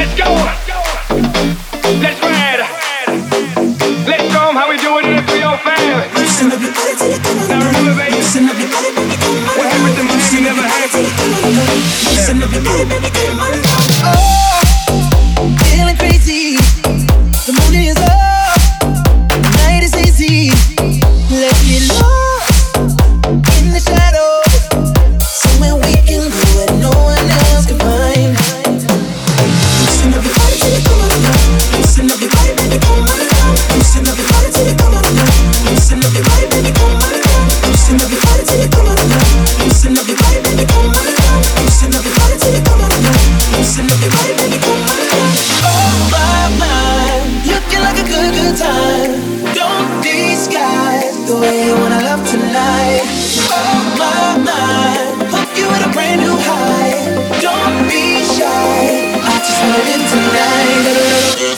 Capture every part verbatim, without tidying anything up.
Let's go. Let's ride. Let's show 'em how we do it in the three oh five. Now remember, baby, what happened to Miami never happened. Oh, feeling crazy. The moon is up, the night is easy. Let's get lost in the shadows, somewhere we can go where no one else can find. Loosen up your body till you come on down. Loosen up your body, baby, come on down. Loosen up your body till you come on down. Loosen up your body, baby, come on down. Loosen up your body till you come on down. Loosen up your body, baby, come on down. Loosen up your body till you come on down. Loosen up your body, baby, come on down. Oh my, my, looking like a good, good time. Don't disguise the way you wanna love tonight. Oh my, my, hook you with a brand new high. Don't be shy, I just wanna live tonight.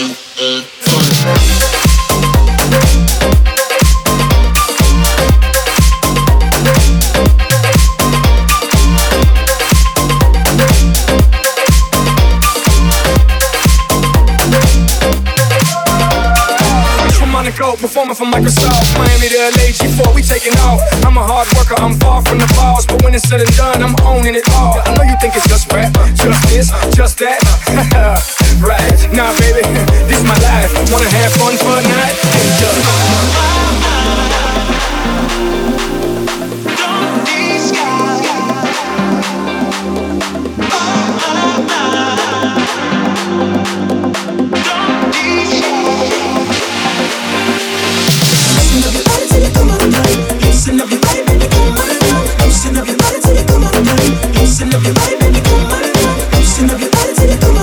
Performing for Microsoft, Miami to L A, G four, we taking off. I'm a hard worker, I'm far from the boss, but when it's said and done, I'm owning it all. I know you think it's just rap, just this, just that. Right, nah baby, this is my life. Wanna have fun for a night? Hey, just Loosen up your body, baby, come on down. Loosen up your body till you come on down. Loosen up your body, baby, come on down. Loosen up your body till you come on down.